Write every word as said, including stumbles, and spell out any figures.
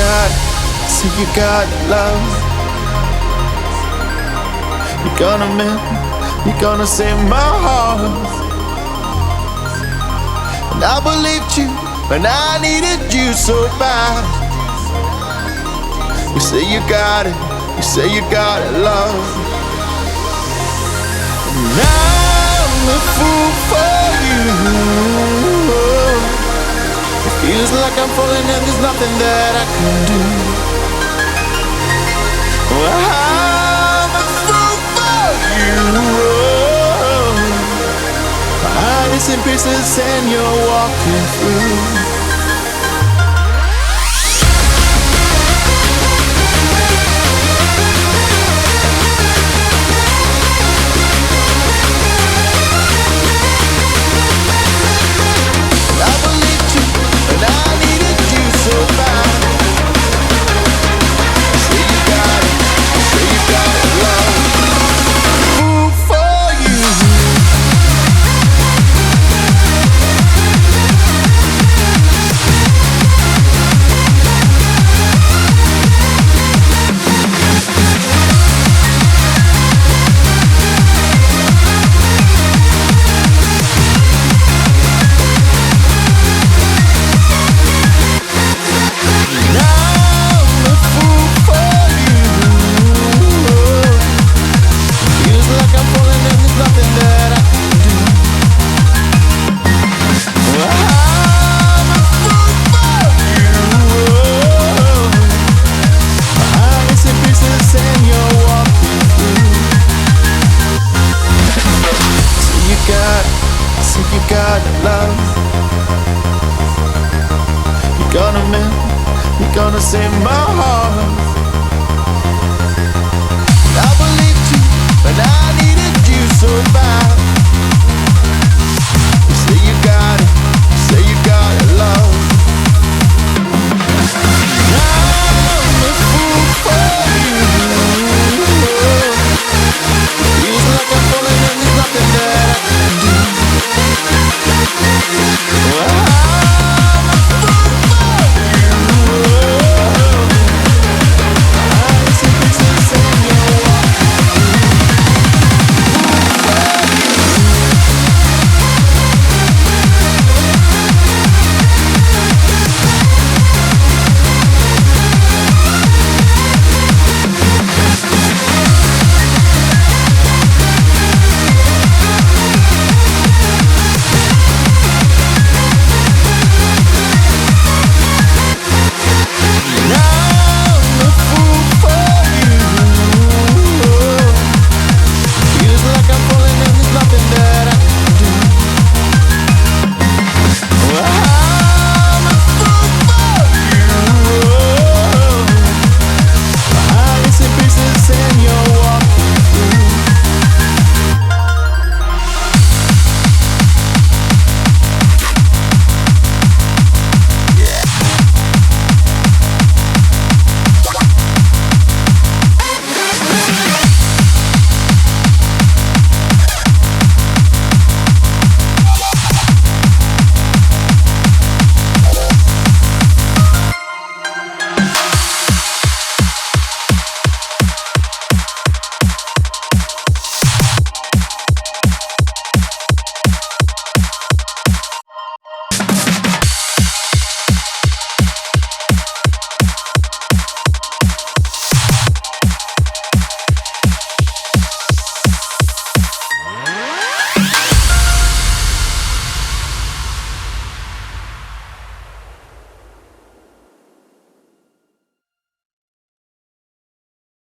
got, say you got love. You're gonna mend, you're gonna save my heart. And I believed you when I needed you so bad. You say you got it, you say you got it, love. And I'm a fool for you. It feels like I'm falling and there's nothing that I can do. Well, I'm a fool for you. My heart is in pieces and you're walking through. You got love. You're gonna mend, you're gonna save my heart. I believed you, but I needed you so bad.